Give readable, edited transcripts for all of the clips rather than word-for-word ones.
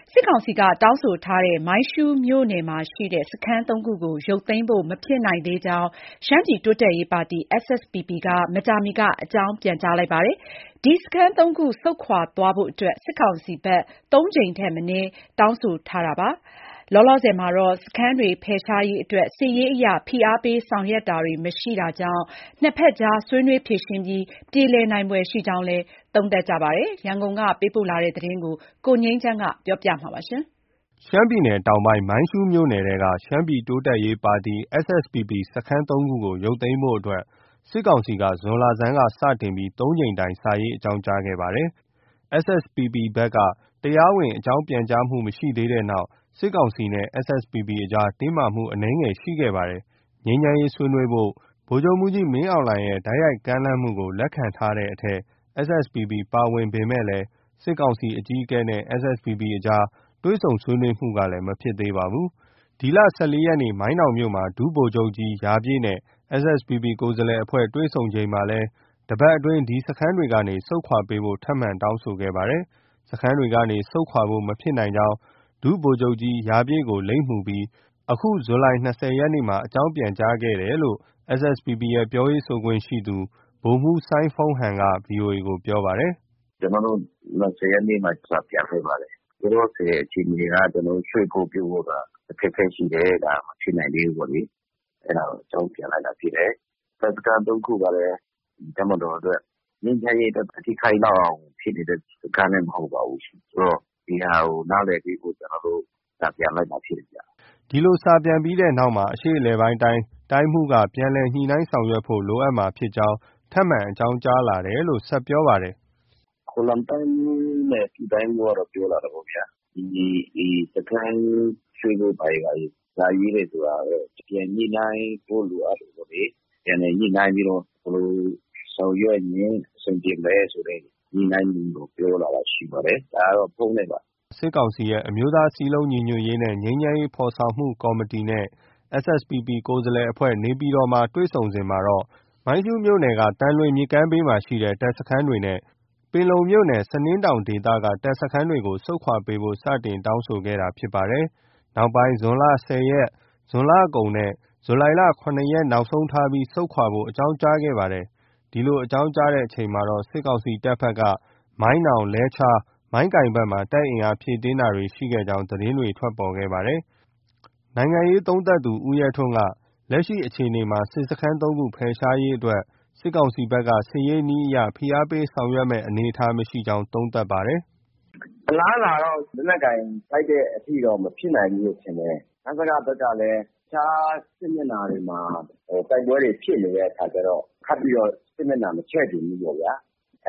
စစ်ကောင်စီကတောင်းဆိုထားတဲ့မိုင်းရှူးမြို့နယ်မှာရှိတဲ့စခန်း 3 ခုကိုရုပ်သိမ်းဖို့မဖြစ်နိုင်သေးကြောင်းရှမ်းပြည်တိုးတက်ရေးပါတီ SSPP ကမကြာမီကအကြောင်းပြန်ကြားလိုက်ပါတယ်။ ဒီစခန်း 3 ခုဆုတ်ခွာသွားဖို့အတွက်စစ်ကောင်စီဘက် 3 ကြိမ်ထက်မနည်းတောင်းဆိုထားတာပါ။ လောလောဆယ်မှာတော့စခန်းတွေဖယ်ရှားရေးအတွက်စစ်ရေးအရဖိအားပေးဆောင်ရွက်တာတွေမရှိတာကြောင့်နှစ်ဘက်ကြားဆွေးနွေးဖြေရှင်းပြီးပြေလည်နိုင်ဖွယ်ရှိကြောင်းလည်းသုံးသပ်ကြပါတယ်။ ရန်ကုန်ကပေးပို့တဲ့သတင်းကိုကိုငြိမ်းချမ်းကပြောပြပါမယ်။ရှမ်းပြည်နယ်တောင်ပိုင်းမိုင်းရှူးမြို့နယ်ထဲကရှမ်းပြည်တိုးတက်ရေးပါတီ SSPP စခန်း 3 ခုကိုရုပ်သိမ်းဖို့အတွက်စစ်ကောင်စီကဇွန်လဆန်းကစတင်ပြီး 3 ကြိမ်တိုင်စာရေးအကြောင်းကြားခဲ့ပါတယ်။ SSPP ဘက်ကတရားဝင်အကြောင်းပြန်ကြားမှုမရှိသေးတဲ့နောက်စစ်ကောင်စီနဲ့ SSPP အကြားတင်းမာမှုအနည်းငယ်ရှိခဲ့ပါတယ်။ ငြိမ်းချမ်းရေးဆွေးနွေးဖို့ဗိုလ်ချုပ်မှူးကြီးမင်းအောင်လှိုင်ရဲ့တိုက်ရိုက်ကမ်းလှမ်းမှုကိုလက်ခံထားတဲ့အထဲ SSPP ပါဝင်ပေမဲ့စစ်ကောင်စီအကြီးအကဲနဲ့ SSPP အကြားတွေ့ဆုံဆွေးနွေးမှုကလည်းမဖြစ်သေးပါဘူး။ ဒီလ 14 ရက်နေ့ မိုင်းနောင်မြို့မှာ ဒုဗိုလ်ချုပ်ကြီးရာပြည့်နဲ့ SSPP ကိုယ်စားလှယ်အဖွဲ့တွေ့ဆုံချိန်မှာလည်းတပတ်အတွင်းဒီစခန်းတွေကနေဆုတ်ခွာပေးဖို့ထပ်မံတောင်းဆိုခဲ့ပါတယ်။ စခန်းတွေကနေဆုတ်ခွာဖို့မဖြစ်နိုင်ကြောင်းဒုဗိုလ်ချုပ်ကြီးရာပြည့်ကိုလိပ်မူပြီးအခု ဇူလိုင် 20 ရက်နေ့မှာအကြောင်းပြန်ကြားခဲ့တယ်လို့ SSPP ရဲ့ပြောရေးဆိုခွင့်ရှိသူဗိုလ်မှူးစိုင်းဖုန်းဟန်က VOA ကိုပြောပါတယ်။ “ကျနော်တို့ 20 ရက်နေ့မှာစာပြန်ခဲ့ပါတယ်။ လောလောဆယ်အခြေအနေကရွှေ့ဖို့ပြုဖို့ကအခက်အခဲရှိတယ်။ ဒါမဖြစ်နိုင်သေးဘူးပေါ့လေ။ အဲဒါကိုအကြောင်းပြန်လိုက်တာဖြစ်တယ်။ တပ်စခန်း 3 ခုကလည်းတပ်မတော်အတွက်ငြိမ်းချမ်းရေးအတွက်အထိခိုက်လောက်အောင်ဖြစ်နေတဲ့စခန်းလည်းမဟုတ်ပါဘူး။ ဆိုတော့ဒီဟာကိုနားလည်ပေးဖို့ကျနော်တို့စာပြန်လိုက်တာဖြစ်တယ်ဗျ။ ” ဒီလိုစာပြန်ပြီးတဲ့နောက်အရှေ့အလယ်ပိုင်းတိုင်းတိုင်းမှူးကပြန်လည်ညှိနှိုင်းဆောင်ရွက်ဖို့လိုအပ်မှာဖြစ်ကြောင်းထပ်မံအကြောင်းကြားလာတယ်လို့ ဆက်ပြောပါတယ်။ “ခိုလမ်တိုင်းမှူးနဲ့ ဒုတိုင်းမှူးကတော့ပြောလာတာပေါ့ဗျာ။ ဒီစခန်းရွှေ့ဖို့ဘာတွေစာရေးတယ်ဆိုတာပြန်ညှိနှိုင်းဖို့လိုအပ်တယ်ပေါ့လေ။ ပြန်လည်ညှိနှိုင်းပြီးတော့ဘယ်လိုဆောင်ရွက်ရင်အဆင်ပြေမလဲဆိုတဲ့ညှိနှိုင်းမှုကိုပြောလာတာရှိပါတယ်။ ဒါကတော့ဖုန်းနဲ့ပါ။ ” စစ်ကောင်စီရဲ့အမျိုးသားစည်းလုံးညီညွတ်ရေးနဲ့ငြိမ်းချမ်းရေးဖော်ဆောင်မှုကော်မတီနဲ့ SSPP ကိုယ်စားလှယ်အဖွဲ့နေပြည်တော်မှာတွေ့ဆုံစဉ်မှာမိုင်းရှူးမြို့နယ်ကသံလွင်မြစ်ကမ်းဘေးမှာရှိတဲ့တပ်စခန်းတွေနဲ့ ပင်လုံမြို့နယ် စနင်းတောင်ဒေသကတပ်စခန်းတွေကိုဆုတ်ခွာပေးဖို့စတင်တောင်းဆိုခဲ့တာဖြစ်ပါတယ်။ နောက်ပိုင်း ဇွန်လ 10 ရက်၊ ဇွန်လကုန်နဲ့ ဇူလိုင် 7 ရက်နောက်ဆုံးထားပြီးဆုတ်ခွာဖို့အကြောင်းကြားခဲ့ပါတယ်။ ဒီလိုအကြောင်းကြားချိန်မှာစစ်ကောင်စီတပ်ဘက်က မိုင်းနောင်၊ လဲချား၊ မိုင်းကိုင်ဘက်မှာတပ်အင်အားဖြည့်တင်းတာတွေရှိခဲ့ကြောင်းသတင်းတွေထွက်ပေါ်ခဲ့ပါတယ်။ နိုင်ငံရေးသုံးသပ်သူဦးရဲထွန်းက လက်ရှိအခြေအနေမှာစစ်စခန်း 3 ခုဖယ်ရှားရေးအတွက်စစ်ကောင်စီဘက်ကစစ်ရေးနည်းအရဖိအားပေးဆောင်ရွက်မယ့်အနေအထားမရှိကြောင်းသုံးသပ်ပါတယ်။ “အလားအလာတော့လက်နက်ကိုင်တိုက်တဲ့အထိတော့မဖြစ်နိုင်ဘူးလို့ထင်တယ်။ နစကဘက်ကလည်းတခြားစစ်မျက်နှာတွေမှာတိုက်ပွဲတွေဖြစ်နေတဲ့အခါကျတော့ထပ်ပြီးတော့စစ်မျက်နှာမချဲ့ချင်ဘူးပေါ့ဗျာ။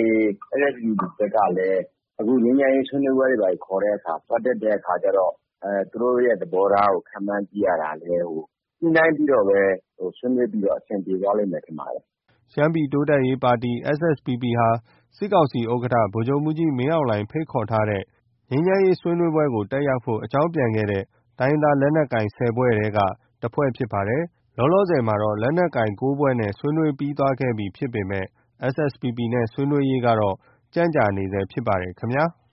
SSPP ဘက်ကလည်းအခုငြိမ်းချမ်းရေးဆွေးနွေးပွဲတွေခေါ်တဲ့အခါသွားတက်တဲ့အခါကျတော့သူတို့ရဲ့သဘောထားကိုခန့်မှန်းကြည့်ရတာလည်းညှိနှိုင်းပြီးတော့ပဲဆွေးနွေးပြီးတော့အဆင်ပြေသွားလိမ့်မယ်ထင်ပါတယ်။ ” ရှမ်းပြည်တိုးတက်ရေးပါတီ SSPP ဟာ စစ်ကောင်စီဥက္ကဋ္ဌ ဗိုလ်ချုပ်မှူးကြီးမင်းအောင်လှိုင်ဖိတ်ခေါ်ထားတဲ့ငြိမ်းချမ်းရေးဆွေးနွေးပွဲကိုတက်ရောက်ဖို့အကြောင်းပြန်ခဲ့တဲ့တိုင်းရင်းသားလက်နက်ကိုင် 10 ဖွဲ့ထဲက တစ်ဖွဲ့ဖြစ်ပါတယ်။ လောလောဆယ်မှာလက်နက်ကိုင် 9 ဖွဲ့နဲ့ဆွေးနွေးပြီးသွားခဲ့ပြီဖြစ်ပေမဲ့ SSPP နဲ့ဆွေးနွေးရေးကတော့ကြန့်ကြာနေဆဲဖြစ်ပါတယ်ခင်ဗျာ။